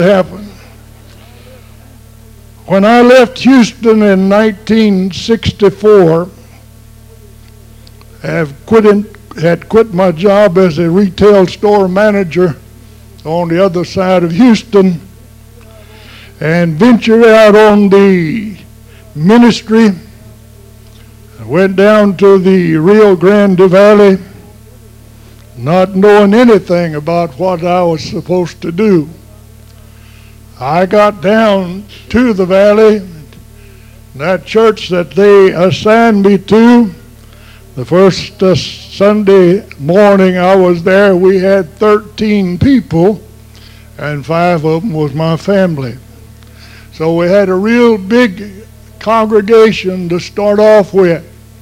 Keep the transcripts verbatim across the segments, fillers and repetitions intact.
happened. When I left Houston in nineteen sixty-four, have quit in, had quit my job as a retail store manager on the other side of Houston and ventured out on the ministry. I went down to the Rio Grande Valley not knowing anything about what I was supposed to do. I got down to the valley, that church that they assigned me to. The first uh, Sunday morning I was there, we had thirteen people, and five of them was my family. So we had a real big congregation to start off with.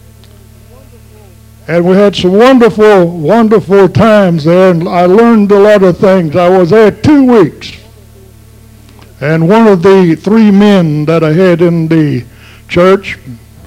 And we had some wonderful, wonderful times there, and I learned a lot of things. I was there two weeks. And one of the three men that I had in the church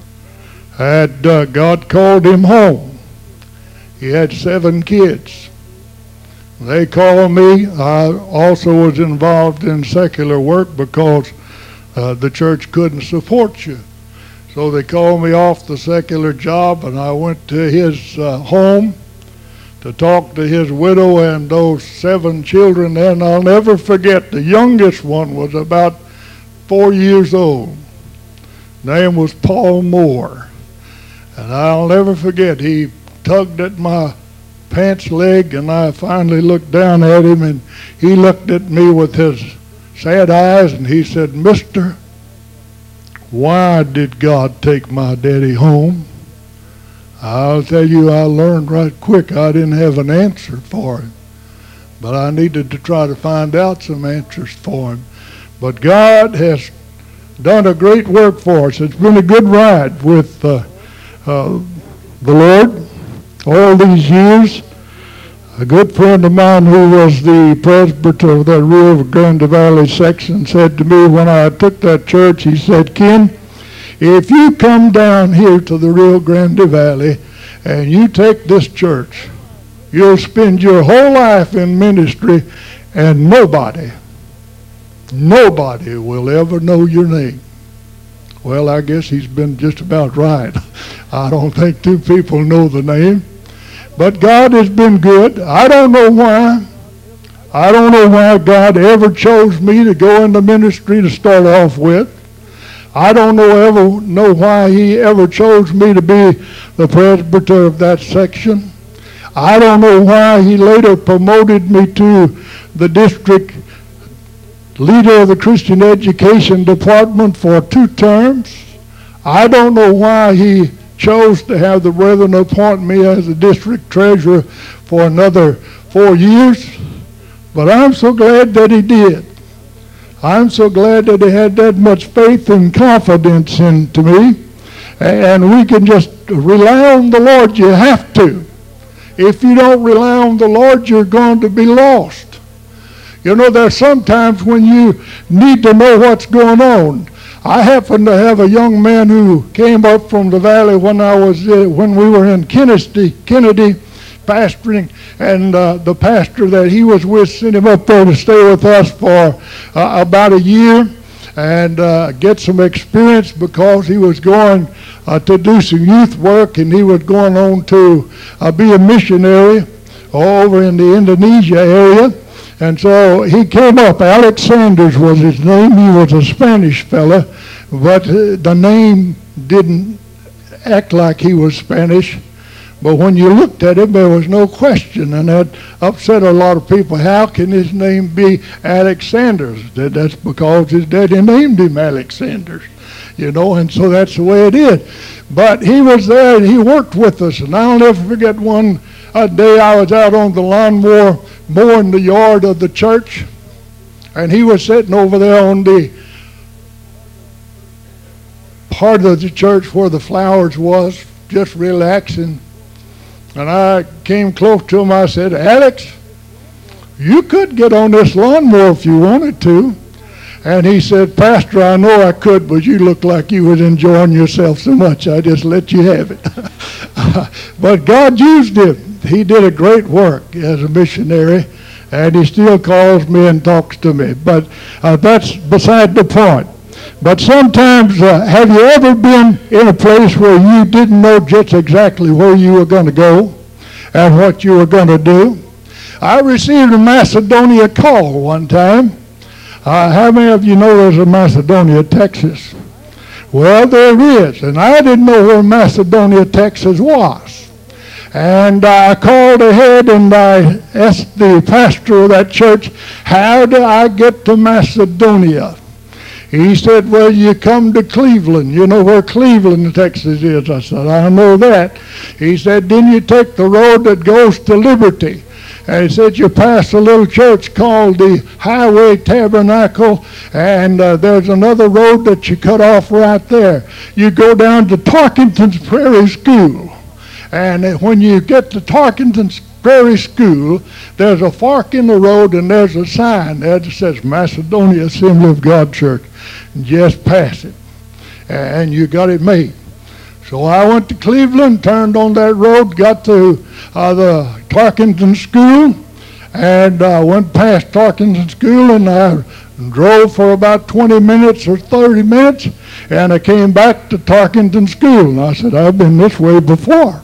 had, uh, God called him home. He had seven kids. They called me. I also was involved in secular work because uh, the church couldn't support you. So they called me off the secular job, and I went to his uh, home to talk to his widow and those seven children. And I'll never forget, the youngest one was about four years old. Name was Paul Moore. And I'll never forget, he tugged at my pants leg, and I finally looked down at him, and he looked at me with his sad eyes, and he said, "Mister, why did God take my daddy home?" I'll tell you, I learned right quick I didn't have an answer for him. But I needed to try to find out some answers for him. But God has done a great work for us. It's been a good ride with uh, uh, the Lord all these years. A good friend of mine who was the presbyter of that Rio Grande Valley section said to me when I took that church, he said, "Ken, if you come down here to the Rio Grande Valley and you take this church, you'll spend your whole life in ministry and nobody, nobody will ever know your name." Well, I guess he's been just about right. I don't think two people know the name. But God has been good. I don't know why. I don't know why God ever chose me to go into ministry to start off with. I don't know ever know why he ever chose me to be the presbyter of that section. I don't know why he later promoted me to the district leader of the Christian Education Department for two terms. I don't know why he chose to have the brethren appoint me as the district treasurer for another four years. But I'm so glad that he did. I'm so glad that he had that much faith and confidence into me. And we can just rely on the Lord. You have to. If you don't rely on the Lord, you're going to be lost. You know, there's sometimes when you need to know what's going on. I happen to have a young man who came up from the valley when I was uh, when we were in Kennedy, Kennedy pastoring, and uh, the pastor that he was with sent him up there to stay with us for uh, about a year and uh, get some experience because he was going uh, to do some youth work, and he was going on to uh, be a missionary over in the Indonesia area. And so he came up. Alex Sanders was his name. He was a Spanish fella, but uh, the name didn't act like he was Spanish. But when you looked at him, there was no question, and that upset a lot of people. How can his name be Alex Sanders? That, that's because his daddy named him Alex Sanders, you know, and so that's the way it is. But he was there, and he worked with us, and I'll never forget one a day I was out on the lawnmower mowing the yard of the church, and he was sitting over there on the part of the church where the flowers was, just relaxing. And I came close to him. I said, "Alex, you could get on this lawnmower if you wanted to." And he said, "Pastor, I know I could, but you look like you was enjoying yourself so much, I just let you have it." But God used him. He did a great work as a missionary, and he still calls me and talks to me. But uh, that's beside the point. But sometimes, uh, have you ever been in a place where you didn't know just exactly where you were going to go and what you were going to do? I received a Macedonia call one time. Uh, how many of you know there's a Macedonia, Texas? Well, there is, and I didn't know where Macedonia, Texas was. And I called ahead and I asked the pastor of that church, how do I get to Macedonia? He said, well, you come to Cleveland. You know where Cleveland, Texas is? I said, I know that. He said, then you take the road that goes to Liberty. And he said, you pass a little church called the Highway Tabernacle, and uh, there's another road that you cut off right there. You go down to Tarkington's Prairie School. And when you get to Tarkington's Prairie School, there's a fork in the road, and there's a sign there that says Macedonia Assembly of God Church. And just pass it, and you got it made. So I went to Cleveland, turned on that road, got to uh, the Tarkington School, and uh, went past Tarkington School, and I drove for about twenty minutes or thirty minutes, and I came back to Tarkington School. And I said, I've been this way before.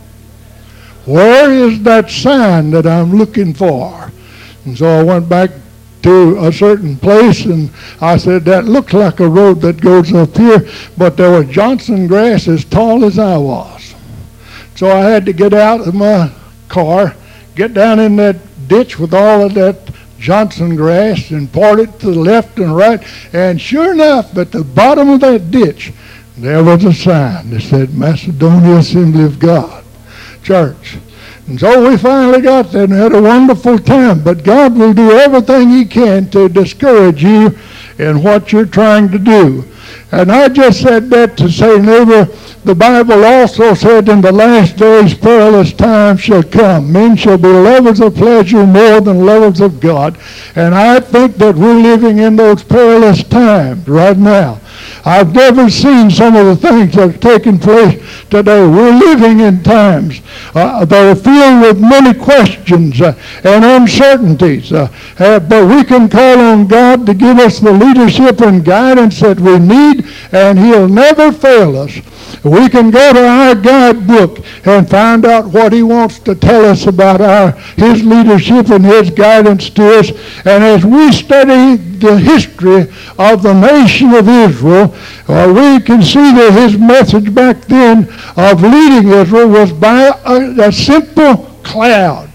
Where is that sign that I'm looking for? And so I went back to a certain place, and I said, that looks like a road that goes up here, but there was Johnson grass as tall as I was. So I had to get out of my car, get down in that ditch with all of that Johnson grass and part it to the left and right, and sure enough, at the bottom of that ditch, there was a sign that said Macedonia Assembly of God Church. And so we finally got there and had a wonderful time. But God will do everything he can to discourage you in what you're trying to do. And I just said that to say, neighbor, the Bible also said, in the last days perilous times shall come. Men shall be lovers of pleasure more than lovers of God. And I think that we're living in those perilous times right now. I've never seen some of the things that are taking place today. We're living in times uh, that are filled with many questions uh, and uncertainties. Uh, uh, but we can call on God to give us the leadership and guidance that we need, and he'll never fail us. We can go to our guidebook and find out what he wants to tell us about our his leadership and his guidance to us. And as we study the history of the nation of Israel, uh, we can see that his message back then of leading Israel was by a, a simple cloud.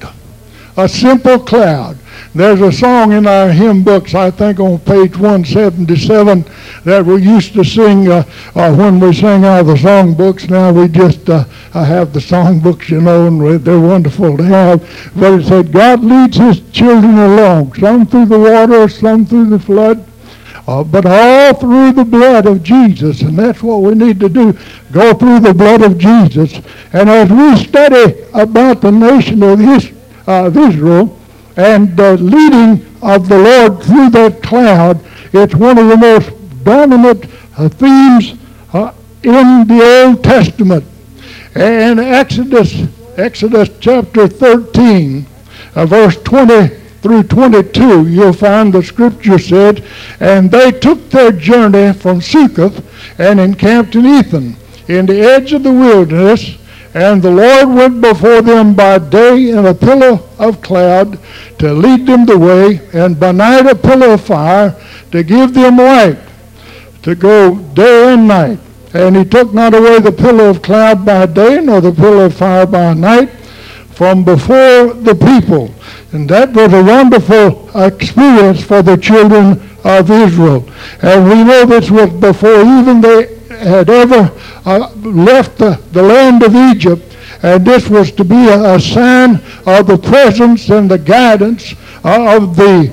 A simple cloud. There's a song in our hymn books, I think on page one seventy-seven, that we used to sing uh, uh, when we sang out of the song books. Now we just uh, have the song books, you know, and they're wonderful to have. But it said, God leads his children along, some through the water, some through the flood, uh, but all through the blood of Jesus. And that's what we need to do, go through the blood of Jesus. And as we study about the nation of, his, uh, of Israel, and the leading of the Lord through that cloud, it's one of the most dominant uh, themes uh, in the Old Testament. And Exodus, Exodus chapter thirteen, uh, verse twenty through twenty-two, you'll find the scripture said, and they took their journey from Succoth and encamped in Etham, in the edge of the wilderness. And the Lord went before them by day in a pillar of cloud to lead them the way, and by night a pillar of fire to give them light, to go day and night. And he took not away the pillar of cloud by day, nor the pillar of fire by night, from before the people. And that was a wonderful experience for the children of Israel. And we know this was before even they had ever uh, left the, the land of Egypt, and this was to be a, a sign of the presence and the guidance uh, of the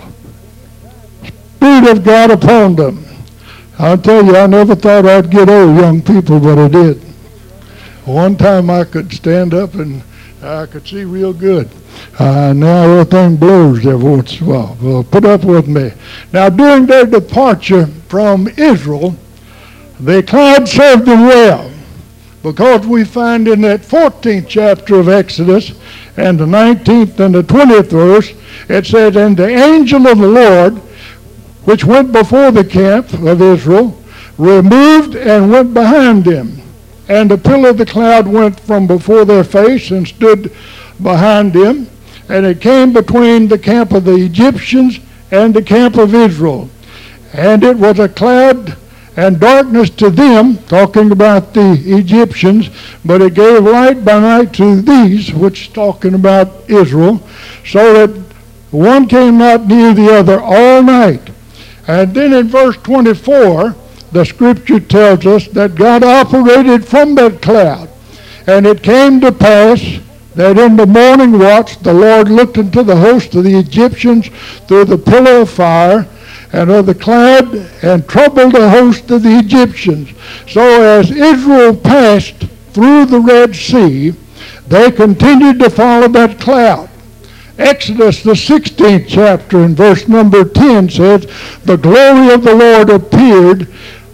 Spirit of God upon them. I'll tell you, I never thought I'd get old, young people, but I did. One time I could stand up and I could see real good. Uh, now everything blurs every once in a while. Well, put up with me. Now, during their departure from Israel, the cloud served them well, because we find in that fourteenth chapter of Exodus and the nineteenth and the twentieth verse It says, and the angel of the Lord, which went before the camp of Israel, removed and went behind them. And the pillar of the cloud went from before their face and stood behind them. And it came between the camp of the Egyptians and the camp of Israel. And it was a cloud and darkness to them, talking about the Egyptians, but it gave light by night to these, which talking about Israel, so that one came not near the other all night. And then in verse twenty-four, the scripture tells us that God operated from that cloud. And it came to pass that in the morning watch the Lord looked into the host of the Egyptians through the pillar of fire and of the cloud, and troubled the host of the Egyptians. So as Israel passed through the Red Sea, they continued to follow that cloud. Exodus, the sixteenth chapter, in verse number ten says, the glory of the Lord appeared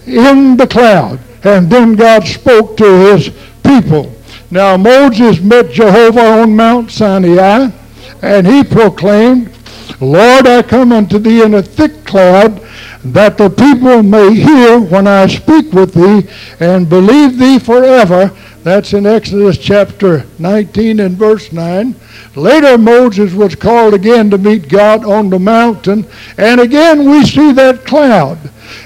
in the cloud, and then God spoke to his people. Now Moses met Jehovah on Mount Sinai, and he proclaimed, Lord, I come unto thee in a thick cloud, that the people may hear when I speak with thee, and believe thee forever. That's in Exodus chapter nineteen and verse nine. Later Moses was called again to meet God on the mountain, and again we see that cloud.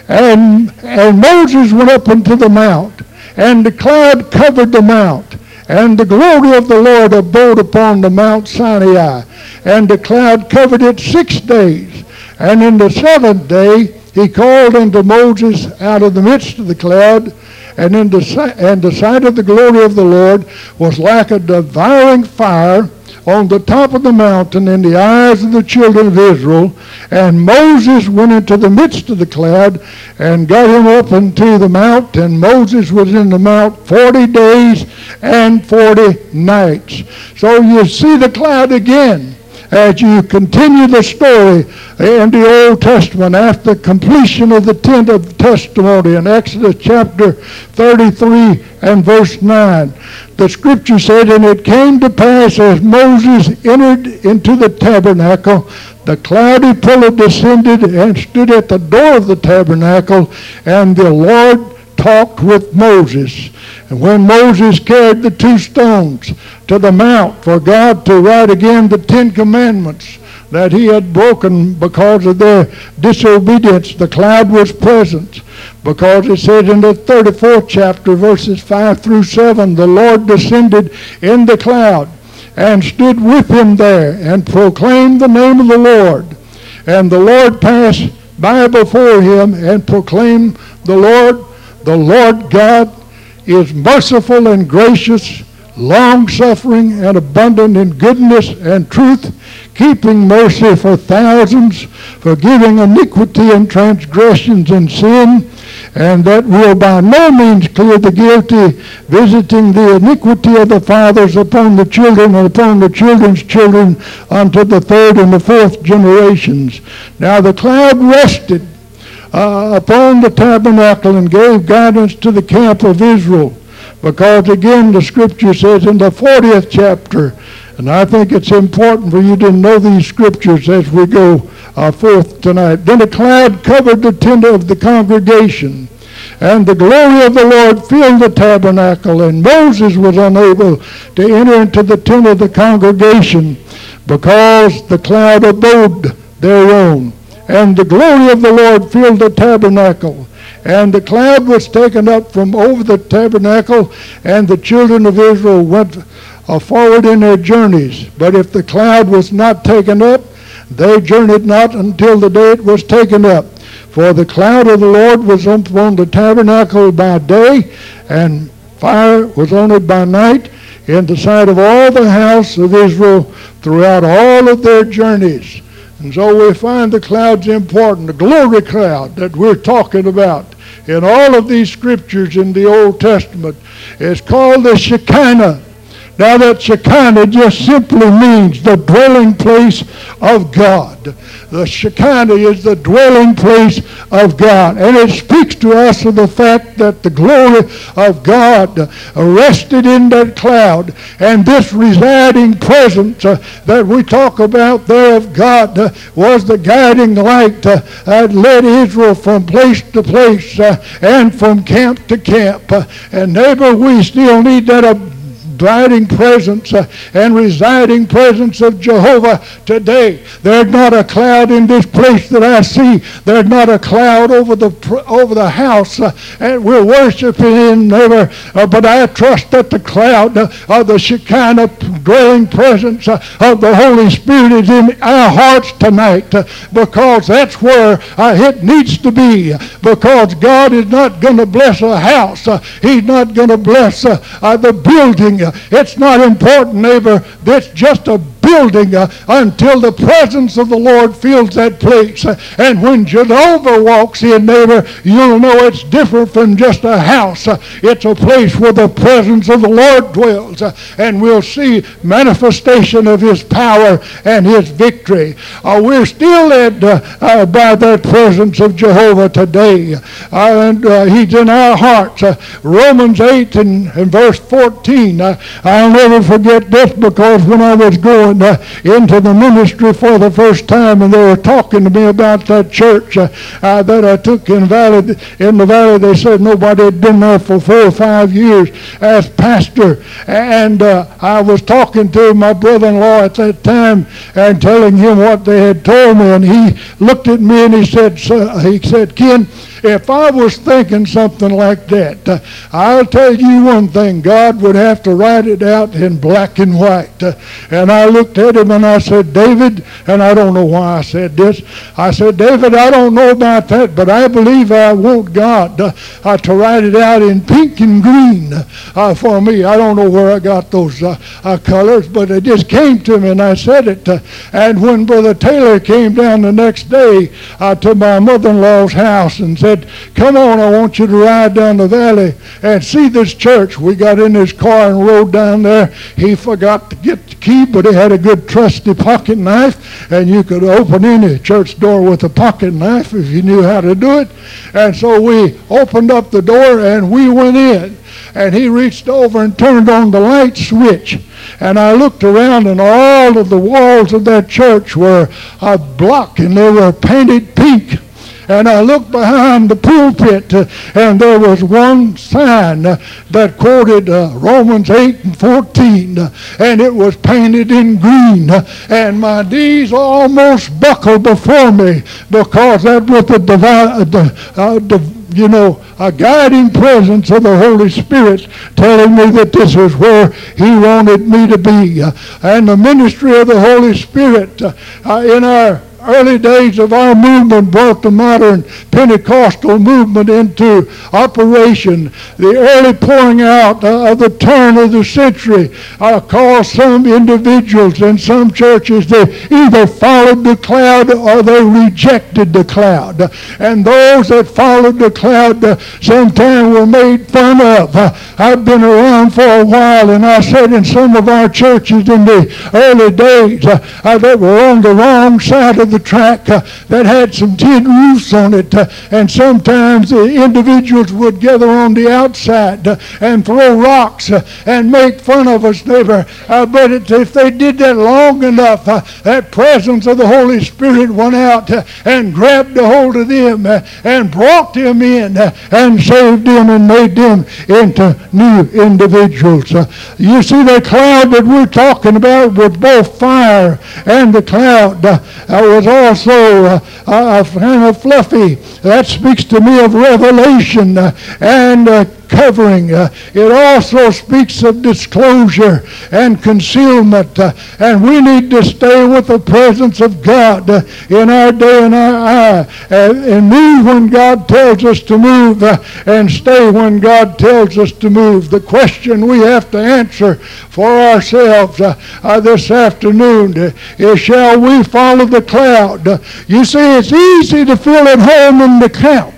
And, and Moses went up into the mount, and the cloud covered the mount. And the glory of the Lord abode upon the Mount Sinai, and the cloud covered it six days. And in the seventh day he called unto Moses out of the midst of the cloud, and in the, and the sight of the glory of the Lord was like a devouring fire on the top of the mountain in the eyes of the children of Israel. And Moses went into the midst of the cloud and got him up into the mount, and Moses was in the mount forty days and forty nights. So you see the cloud again as you continue the story in the Old Testament after completion of the tent of testimony in Exodus chapter thirty-three and verse nine. The scripture said, and it came to pass as Moses entered into the tabernacle, the cloudy pillar descended and stood at the door of the tabernacle, and the Lord talked with Moses. And when Moses carried the two stones to the mount for God to write again the Ten Commandments that he had broken because of their disobedience, the cloud was present. Because it said in the thirty-fourth chapter, verses five through seven, the Lord descended in the cloud and stood with him there and proclaimed the name of the Lord. And the Lord passed by before him and proclaimed the Lord, the Lord God is merciful and gracious, long-suffering and abundant in goodness and truth, keeping mercy for thousands, forgiving iniquity and transgressions and sin, and that will by no means clear the guilty, visiting the iniquity of the fathers upon the children and upon the children's children unto the third and the fourth generations. Now the cloud rested uh, upon the tabernacle and gave guidance to the camp of Israel, because again the scripture says in the fortieth chapter, and I think it's important for you to know these scriptures as we go uh, forth tonight. Then a cloud covered the tent of the congregation, and the glory of the Lord filled the tabernacle, and Moses was unable to enter into the tent of the congregation because the cloud abode thereon. And the glory of the Lord filled the tabernacle, and the cloud was taken up from over the tabernacle, and the children of Israel went uh, forward in their journeys. But if the cloud was not taken up, they journeyed not until the day it was taken up. For the cloud of the Lord was upon the tabernacle by day, and fire was on it by night, in the sight of all the house of Israel throughout all of their journeys. And so we find the cloud's important, the glory cloud that we're talking about in all of these scriptures in the Old Testament is called the Shekinah. Now that Shekinah just simply means the dwelling place of God. The Shekinah is the dwelling place of God. And it speaks to us of the fact that the glory of God rested in that cloud. And this residing presence uh, that we talk about there of God uh, was the guiding light uh, that led Israel from place to place uh, and from camp to camp. Uh, and neighbor, we still need that abiding presence uh, and residing presence of Jehovah today. There's not a cloud in this place that I see. There's not a cloud over the over the house, uh, and we're worshiping in neighbor. Uh, but I trust that the cloud uh, of the Shekinah dwelling presence uh, of the Holy Spirit is in our hearts tonight, uh, because that's where uh, it needs to be. Because God is not going to bless a house. Uh, he's not going to bless uh, uh, the building. It's not important, neighbor. That's just a building uh, until the presence of the Lord fills that place. Uh, and when Jehovah walks in, neighbor, you'll know it's different from just a house. Uh, it's a place where the presence of the Lord dwells. Uh, and we'll see manifestation of his power and his victory. Uh, we're still led uh, uh, by that presence of Jehovah today. Uh, and uh, he's in our hearts. Uh, Romans eight and, and verse fourteen. Uh, I'll never forget this, because when I was going uh, into the ministry for the first time, and they were talking to me about that church uh, uh, that I took in Valley, in the Valley, they said nobody had been there for four or five years as pastor. And uh, I was talking to my brother-in-law at that time and telling him what they had told me, and he looked at me and he said, so, he said, Ken, if I was thinking something like that, uh, I'll tell you one thing, God would have to write it out in black and white. Uh, and I looked at him and I said, David, and I don't know why I said this, I said, David, I don't know about that, but I believe I want God uh, uh, to write it out in pink and green uh, for me. I don't know where I got those uh, uh, colors, but it just came to me and I said it. Uh, and when Brother Taylor came down the next day uh, to my mother-in-law's house and said, come on, I want you to ride down the valley and see this church. We got in his car and rode down there. He forgot to get the key, but he had a good trusty pocket knife, and you could open any church door with a pocket knife if you knew how to do it. And so we opened up the door and we went in, and he reached over and turned on the light switch. And I looked around, and all of the walls of that church were a block, and they were painted pink. And I looked behind the pulpit, uh, and there was one sign uh, that quoted uh, Romans eight and fourteen, uh, and it was painted in green. Uh, and my knees almost buckled before me, because that was the, divi- uh, the, uh, the you know, a guiding presence of the Holy Spirit telling me that this is where he wanted me to be. Uh, and the ministry of the Holy Spirit uh, uh, in our early days of our movement brought the modern Pentecostal movement into operation. The early pouring out uh, of the turn of the century uh, caused some individuals in some churches to either followed the cloud or they rejected the cloud. And those that followed the cloud uh, sometimes were made fun of. Uh, I've been around for a while, and I said in some of our churches in the early days uh, uh, that were on the wrong side of the track uh, that had some tin roofs on it, uh, and sometimes the individuals would gather on the outside uh, and throw rocks uh, and make fun of us, neighbor. Uh, but it, if they did that long enough, uh, that presence of the Holy Spirit went out uh, and grabbed a hold of them uh, and brought them in uh, and saved them and made them into new individuals. Uh, you see, the cloud that we're talking about was both fire, and the cloud uh, uh, was also uh, uh, kind of fluffy. That speaks to me of revelation uh, and uh, covering. Uh, it also speaks of disclosure and concealment. Uh, and we need to stay with the presence of God uh, in our day and our hour. Uh, and move when God tells us to move, uh, and stay when God tells us to move. The question we have to answer for ourselves uh, uh, this afternoon uh, is, shall we follow the cloud? Uh, you see, it's easy to feel at home in the camp.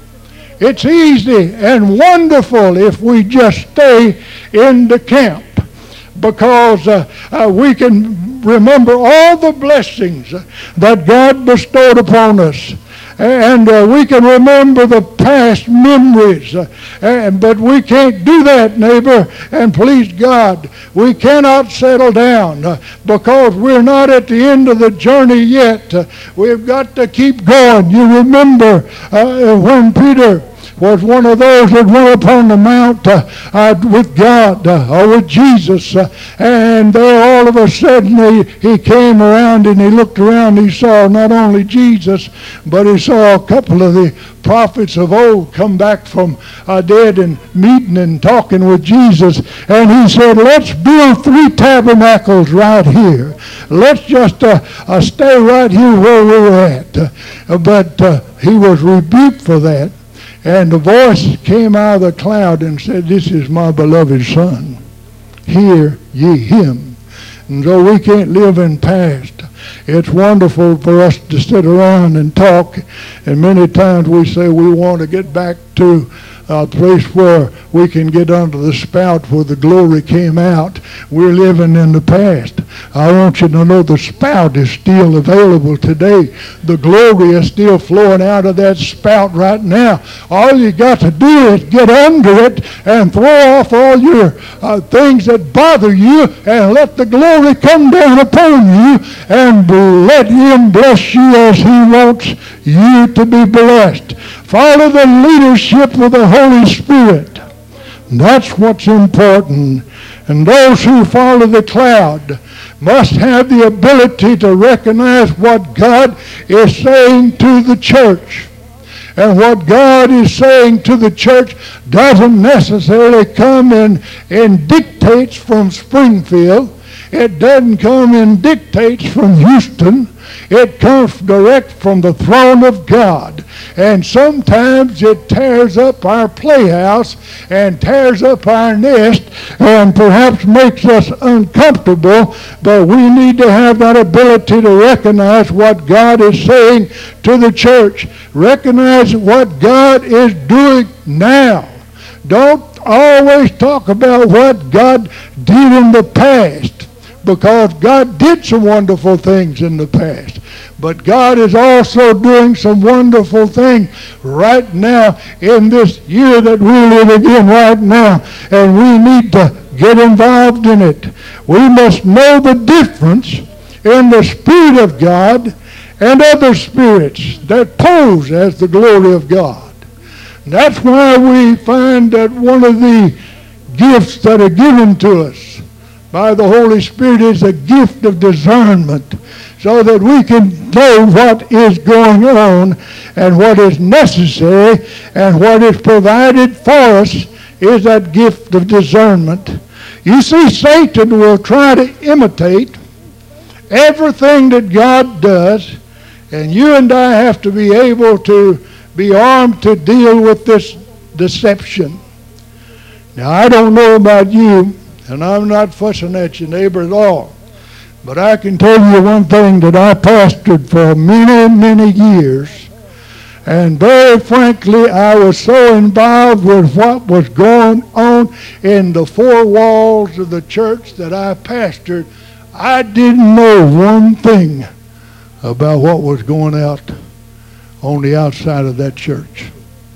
It's easy and wonderful if we just stay in the camp. because uh, uh, we can remember all the blessings that God bestowed upon us. And uh, we can remember the past memories. Uh, and, but we can't do that, neighbor. And please God, we cannot settle down uh, because we're not at the end of the journey yet. Uh, we've got to keep going. You remember uh, when Peter was one of those that went upon the mount uh, uh, with God uh, or with Jesus. Uh, and there all of a sudden he, he came around and he looked around. He saw not only Jesus, but he saw a couple of the prophets of old come back from uh, dead and meeting and talking with Jesus. And he said, let's build three tabernacles right here. Let's just uh, uh, stay right here where we're at. Uh, but uh, he was rebuked for that. And the voice came out of the cloud and said, this is my beloved Son. Hear ye him. And so we can't live in past. It's wonderful for us to sit around and talk. And many times we say we want to get back to a place where we can get under the spout where the glory came out. We're living in the past. I want you to know the spout is still available today. The glory is still flowing out of that spout right now. All you got to do is get under it and throw off all your uh, things that bother you and let the glory come down upon you and let him bless you as he wants you to be blessed. Follow the leadership of the Holy Spirit. That's what's important. And those who follow the cloud must have the ability to recognize what God is saying to the church. And what God is saying to the church doesn't necessarily come in, in dictates from Springfield. It doesn't come in dictates from Houston. It comes direct from the throne of God. And sometimes it tears up our playhouse and tears up our nest and perhaps makes us uncomfortable, but we need to have that ability to recognize what God is saying to the church. Recognize what God is doing now. Don't always talk about what God did in the past, because God did some wonderful things in the past. But God is also doing some wonderful things right now in this year that we live in right now. And we need to get involved in it. We must know the difference in the Spirit of God and other spirits that pose as the glory of God. And that's why we find that one of the gifts that are given to us by the Holy Spirit is a gift of discernment, so that we can know what is going on and what is necessary, and what is provided for us is that gift of discernment. You see, Satan will try to imitate everything that God does, and you and I have to be able to be armed to deal with this deception. Now, I don't know about you, and I'm not fussing at your neighbor at all, but I can tell you one thing, that I pastored for many, many years, and very frankly, I was so involved with what was going on in the four walls of the church that I pastored, I didn't know one thing about what was going out on the outside of that church.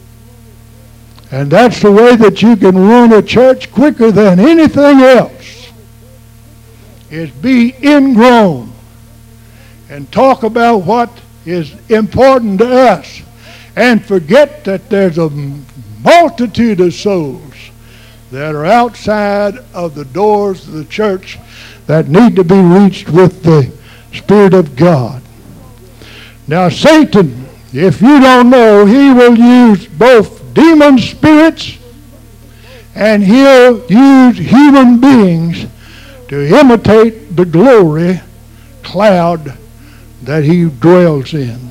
And that's the way that you can run a church quicker than anything else, is be ingrown and talk about what is important to us, and forget that there's a multitude of souls that are outside of the doors of the church that need to be reached with the Spirit of God. Now, Satan, if you don't know, he will use both demon spirits and he'll use human beings to imitate the glory cloud that he dwells in.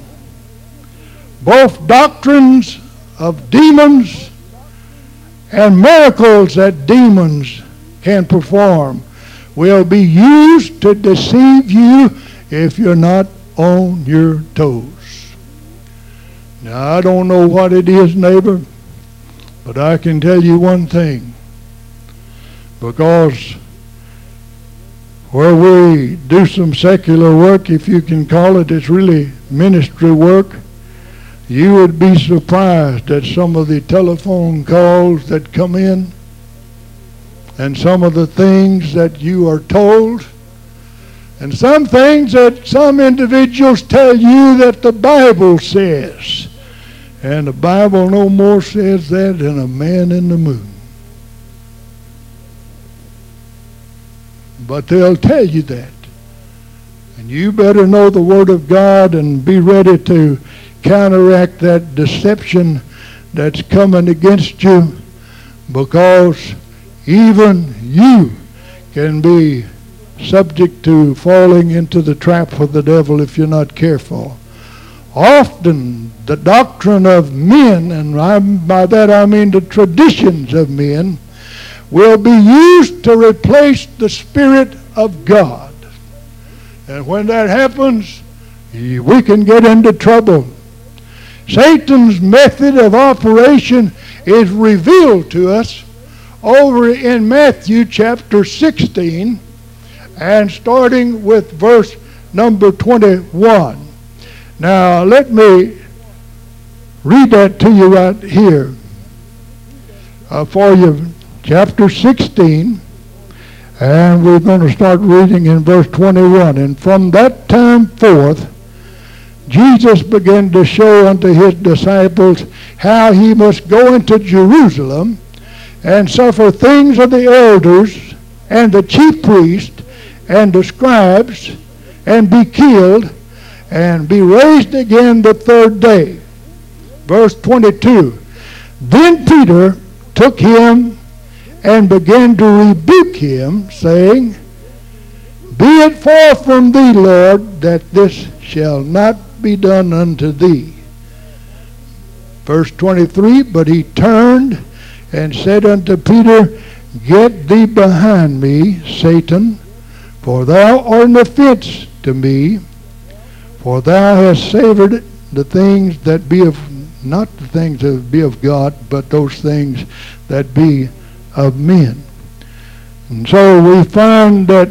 Both doctrines of demons and miracles that demons can perform will be used to deceive you if you're not on your toes. Now, I don't know what it is, neighbor, but I can tell you one thing. Because where we do some secular work, if you can call it. It's really ministry work. You would be surprised at some of the telephone calls that come in and some of the things that you are told, and some things that some individuals tell you that the Bible says. And the Bible no more says that than a man in the moon. But they'll tell you that. And you better know the Word of God and be ready to counteract that deception that's coming against you, because even you can be subject to falling into the trap of the devil if you're not careful. Often the doctrine of men, and I, by that I mean the traditions of men, will be used to replace the Spirit of God. And when that happens, we can get into trouble. Satan's method of operation is revealed to us over in Matthew chapter sixteen, and starting with verse number twenty-one. Now let me read that to you right here uh, for you. Chapter sixteen, and we're going to start reading in verse twenty-one. And from that time forth, Jesus began to show unto his disciples how he must go into Jerusalem and suffer things of the elders and the chief priests and the scribes, and be killed, and be raised again the third day. Verse twenty-two. Then Peter took him and began to rebuke him, saying, Be it far from thee, Lord, that this shall not be done unto thee. Verse twenty-three. But he turned and said unto Peter, Get thee behind me, Satan, for thou art an offense to me, for thou hast savored the things that be of, not the things that be of God, but those things that be of men. And so we find that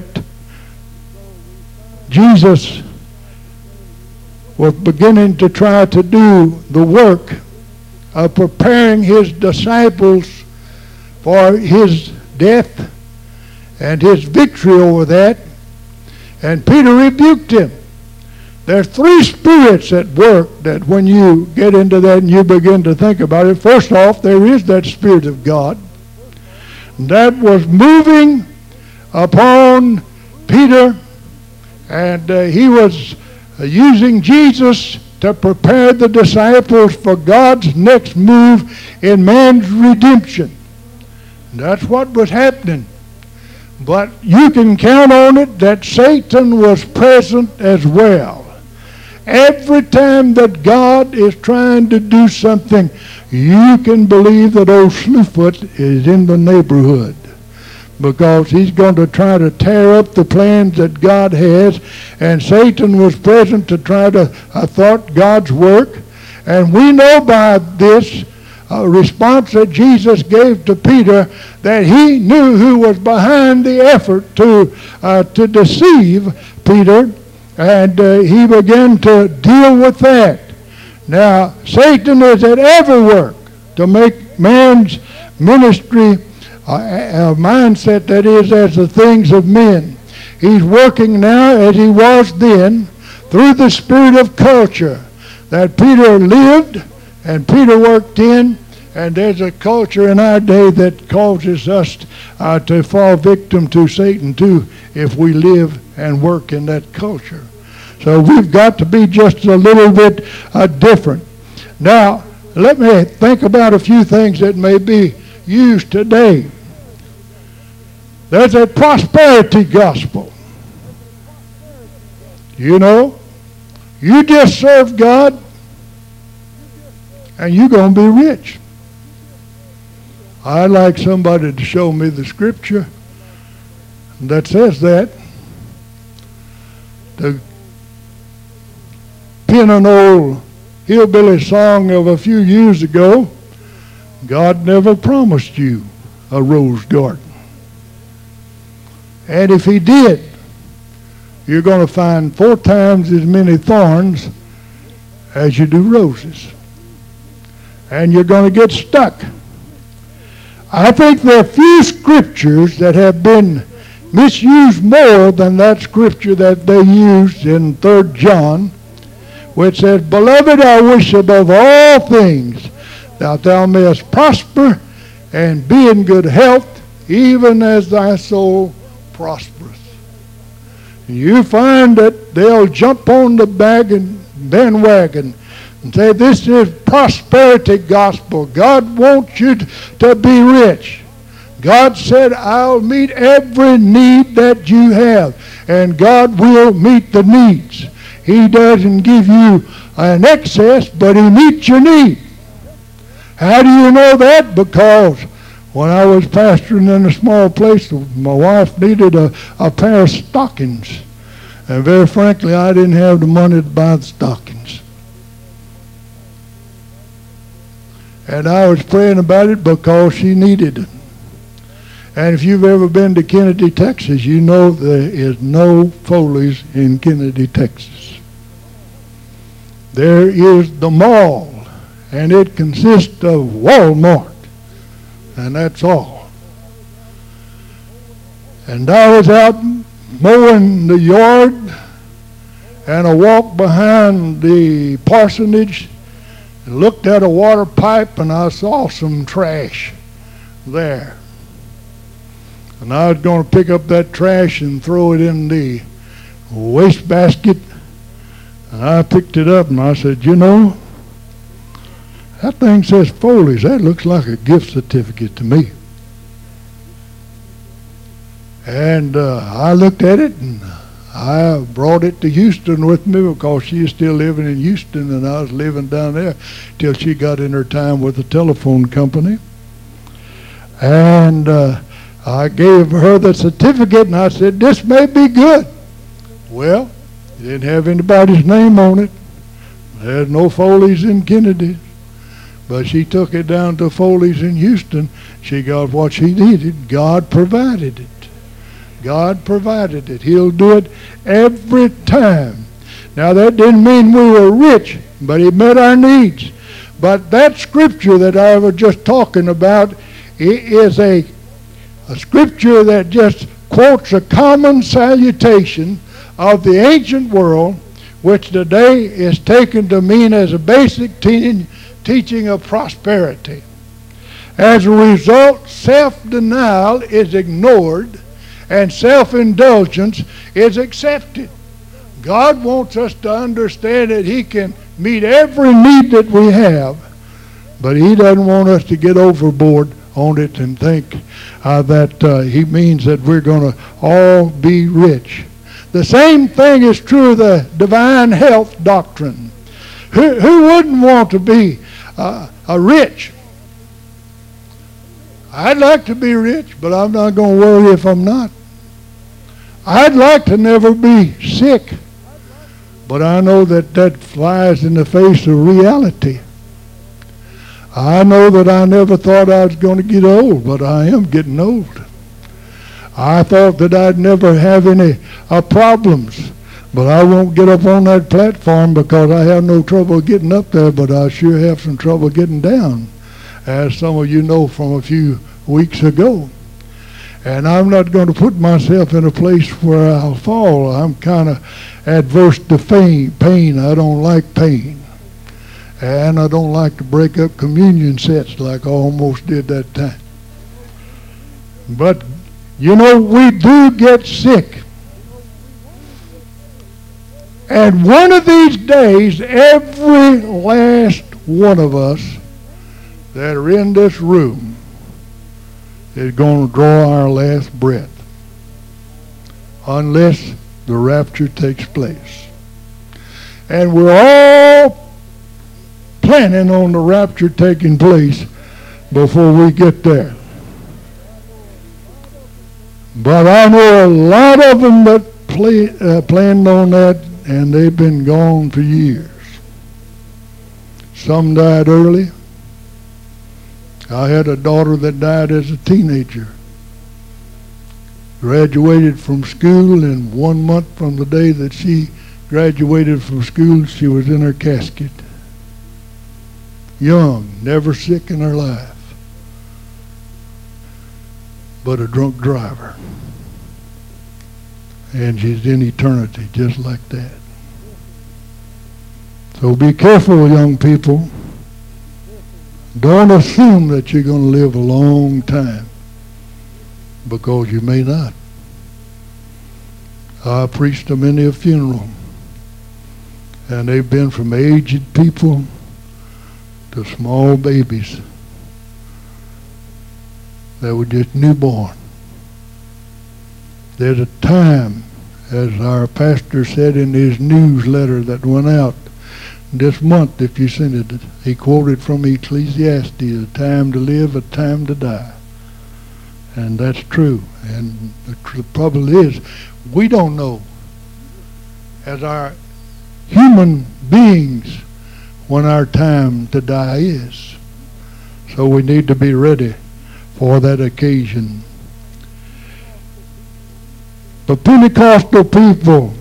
Jesus was beginning to try to do the work of preparing his disciples for his death and his victory over that. And Peter rebuked him. There's three spirits at work that when you get into that and you begin to think about it, first off, there is that Spirit of God that was moving upon Peter, and uh, he was uh, using Jesus to prepare the disciples for God's next move in man's redemption. That's what was happening. But you can count on it that Satan was present as well. Every time that God is trying to do something, you can believe that old Slewfoot is in the neighborhood, because he's going to try to tear up the plans that God has. And Satan was present to try to uh, thwart God's work. And we know by this uh, response that Jesus gave to Peter that he knew who was behind the effort to, uh, to deceive Peter. And uh, he began to deal with that. Now, Satan is at every work to make man's ministry uh, a mindset that is as the things of men. He's working now as he was then through the spirit of culture that Peter lived and Peter worked in. And there's a culture in our day that causes us uh, to fall victim to Satan too if we live and work in that culture. So we've got to be just a little bit uh, different. Now, let me think about a few things that may be used today. There's a prosperity gospel. You know, you just serve God and you're going to be rich. I'd like somebody to show me the scripture that says that. To pin an old hillbilly song of a few years ago, God never promised you a rose garden. And if he did, you're going to find four times as many thorns as you do roses. And you're going to get stuck. I think there are few scriptures that have been misused more than that scripture that they used in Third John, which says, Beloved, I wish above all things that thou mayest prosper and be in good health, even as thy soul prospereth. You find that they'll jump on the bandwagon and say, this is prosperity gospel. God wants you to be rich. God said, I'll meet every need that you have, and God will meet the needs. He doesn't give you an excess, but he meets your need. How do you know that? Because when I was pastoring in a small place, my wife needed a, a pair of stockings. And very frankly, I didn't have the money to buy the stockings. And I was praying about it because she needed it. And if you've ever been to Kennedy, Texas, you know there is no Foley's in Kennedy, Texas. There is the mall, and it consists of Walmart, and that's all. And I was out mowing the yard, and I walked behind the parsonage and looked at a water pipe, and I saw some trash there. And I was going to pick up that trash and throw it in the waste basket. And I picked it up and I said, you know, that thing says Foley's. That looks like a gift certificate to me. And uh, I looked at it and I brought it to Houston with me because she is still living in Houston and I was living down there till she got in her time with the telephone company. And uh, I gave her the certificate and I said, this may be good. Well, it didn't have anybody's name on it. There's no Foley's in Kennedy. But she took it down to Foley's in Houston. She got what she needed. God provided it. God provided it. He'll do it every time. Now that didn't mean we were rich, but he met our needs. But that scripture that I was just talking about is a A scripture that just quotes a common salutation of the ancient world, which today is taken to mean as a basic te- teaching of prosperity. As a result, self-denial is ignored and self-indulgence is accepted. God wants us to understand that he can meet every need that we have, but he doesn't want us to get overboard on it and think uh, that uh, he means that we're going to all be rich. The same thing is true of the divine health doctrine. Who, who wouldn't want to be uh, a rich? I'd like to be rich, but I'm not going to worry if I'm not. I'd like to never be sick, but I know that that flies in the face of reality. I know that I never thought I was going to get old, but I am getting old. I thought that I'd never have any uh, problems, but I won't get up on that platform because I have no trouble getting up there, but I sure have some trouble getting down, as some of you know from a few weeks ago. And I'm not going to put myself in a place where I'll fall. I'm kind of adverse to pain. pain. I don't like pain. And I don't like to break up communion sets like I almost did that time. But, you know, we do get sick. And one of these days, every last one of us that are in this room is going to draw our last breath, unless the rapture takes place. And we're all planning on the rapture taking place before we get there. But I know a lot of them that play, uh, planned on that, and they've been gone for years. Some died early. I had a daughter that died as a teenager. graduated from school, and one month from the day that she graduated from school, she was in her casket. Young, never sick in her life, but a drunk driver. And she's in eternity just like that. So be careful, young people. Don't assume that you're going to live a long time, because you may not. I preached to many a funeral, and they've been from aged people to small babies that were just newborn. There's a time, as our pastor said in his newsletter that went out this month, if you sent it, he quoted from Ecclesiastes, a time to live, a time to die. And that's true. And the tr- problem is, we don't know, as our human beings, when our time to die is. So we need to be ready for that occasion. The Pentecostal people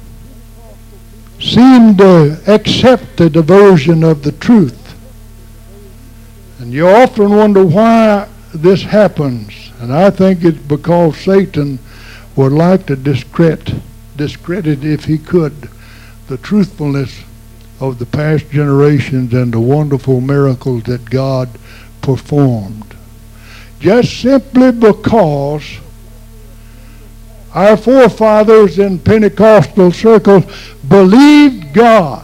seem to accept the diversion of the truth. And you often wonder why this happens. And I think it's because Satan would like to discredit, discredit if he could, the truthfulness of the past generations and the wonderful miracles that God performed. Just simply because our forefathers in Pentecostal circles believed God.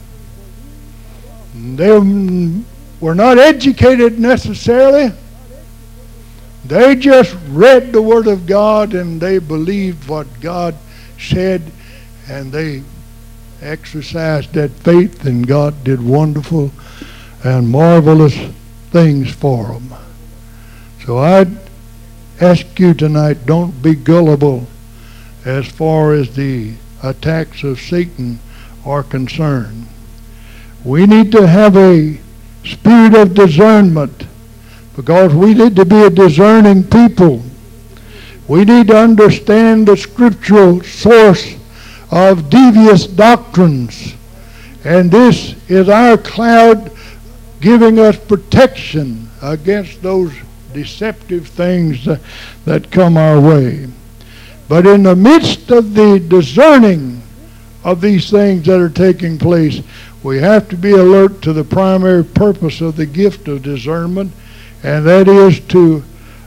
They were not educated necessarily. They just read the Word of God and they believed what God said, and they exercised that faith, and God did wonderful and marvelous things for them. So I'd ask you tonight, don't be gullible as far as the attacks of Satan are concerned. We need to have a spirit of discernment, because we need to be a discerning people. We need to understand the scriptural source of devious doctrines, and this is our cloud giving us protection against those deceptive things that, that come our way. But in the midst of the discerning of these things that are taking place, we have to be alert to the primary purpose of the gift of discernment, and that is to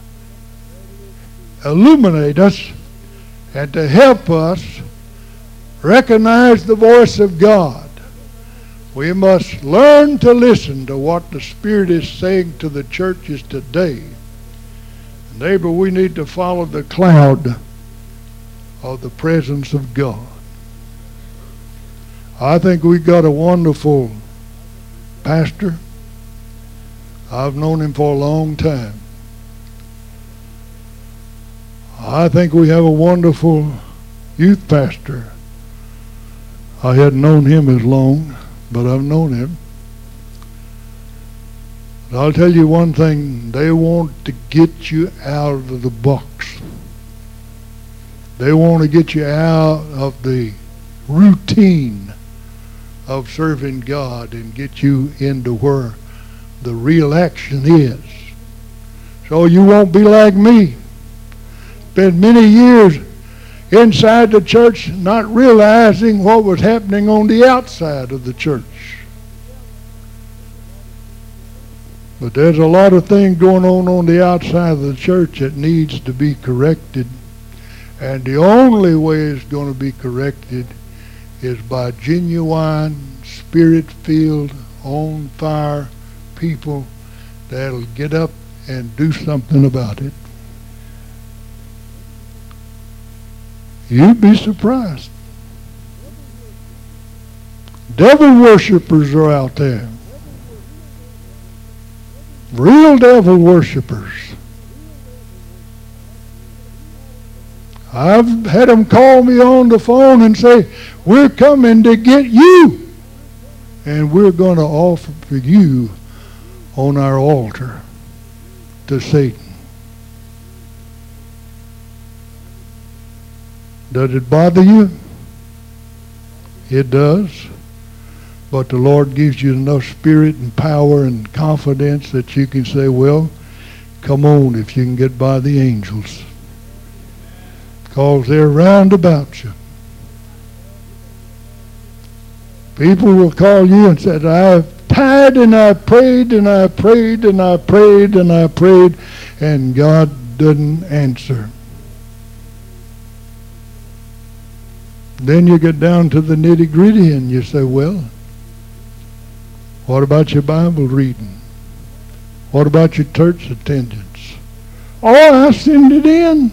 illuminate us and to help us recognize the voice of God. We must learn to listen to what the Spirit is saying to the churches today. Neighbor, we need to follow the cloud of the presence of God. I think we got a wonderful pastor. I've known him for a long time. I think we have a wonderful youth pastor. I hadn't known him as long, but I've known him. But I'll tell you one thing, they want to get you out of the box. They want to get you out of the routine of serving God and get you into where the real action is. So you won't be like me. Spent many years inside the church not realizing what was happening on the outside of the church. But there's a lot of things going on on the outside of the church that needs to be corrected. And the only way it's going to be corrected is by genuine, spirit-filled, on-fire people that'll get up and do something about it. You'd be surprised. Devil worshippers are out there. Real devil worshippers. I've had them call me on the phone and say, we're coming to get you, and we're going to offer for you on our altar to Satan. Does it bother you? It does. But the Lord gives you enough spirit and power and confidence that you can say, well, come on if you can get by the angels. Because they're round about you. People will call you and say, I've tied and I prayed and I prayed and I prayed and I prayed, and God didn't answer. Then you get down to the nitty-gritty and you say, well, what about your Bible reading? What about your church attendance? Oh, I send it in.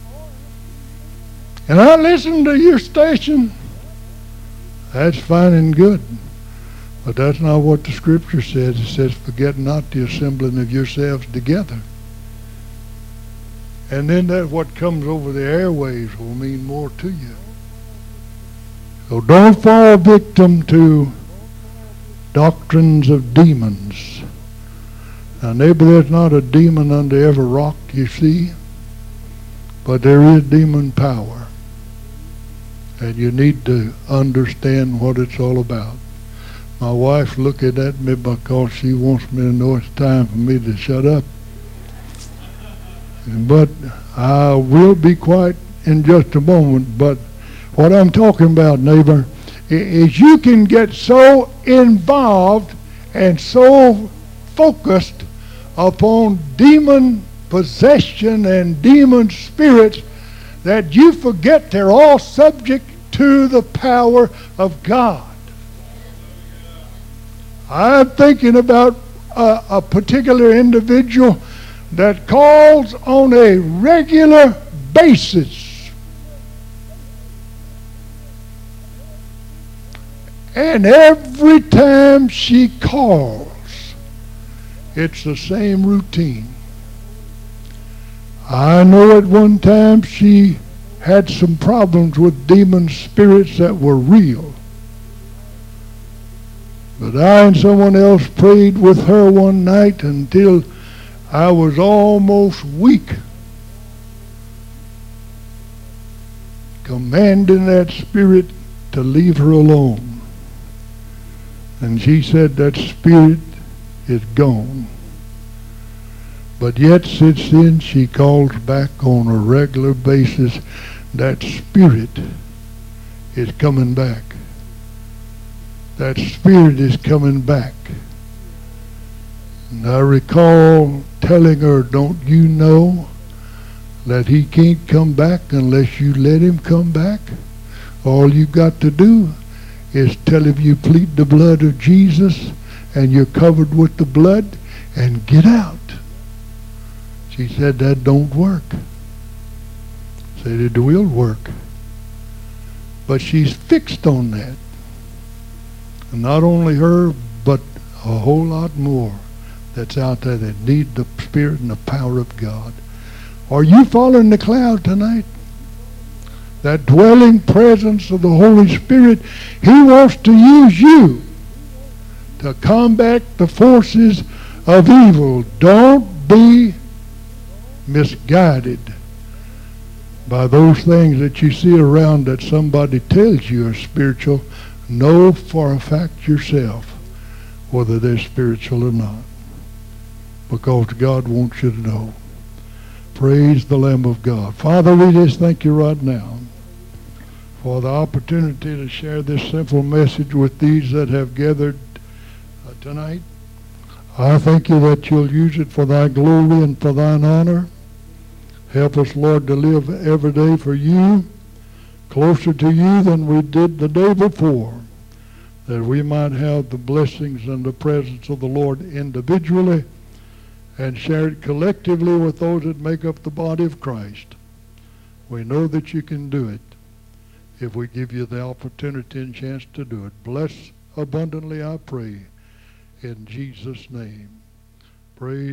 And I listen to your station. That's fine and good. But that's not what the scripture says. It says, forget not the assembling of yourselves together. And then that what comes over the airwaves will mean more to you. So don't fall victim to doctrines of demons. Now, maybe there's not a demon under every rock you see, but there is demon power. And you need to understand what it's all about. My wife's looking at me because she wants me to know it's time for me to shut up. But I will be quiet in just a moment. But what I'm talking about, neighbor, is you can get so involved and so focused upon demon possession and demon spirits that you forget they're all subject to the power of God. I'm thinking about a, a particular individual that calls on a regular basis. And every time she calls, it's the same routine. I know at one time she had some problems with demon spirits that were real. But I and someone else prayed with her one night until I was almost weak, commanding that spirit to leave her alone. And she said that spirit is gone. But yet since then she calls back on a regular basis. That spirit is coming back. That spirit is coming back. And I recall telling her, don't you know that he can't come back unless you let him come back? All you got to do is tell him you plead the blood of Jesus and you're covered with the blood and get out. She said that don't work. I said it will work. But she's fixed on that. And not only her, but a whole lot more that's out there that need the Spirit and the power of God. Are you following the cloud tonight? That dwelling presence of the Holy Spirit, he wants to use you to combat the forces of evil. Don't be misguided by those things that you see around that somebody tells you are spiritual. Know for a fact yourself whether they're spiritual or not, because God wants you to know. Praise the Lamb of God. Father, we just thank you right now for the opportunity to share this simple message with these that have gathered uh, tonight. I thank you that you'll use it for thy glory and for thine honor. Help us, Lord, to live every day for you, closer to you than we did the day before, that we might have the blessings and the presence of the Lord individually and share it collectively with those that make up the body of Christ. We know that you can do it if we give you the opportunity and chance to do it. Bless abundantly, I pray, in Jesus' name. Praise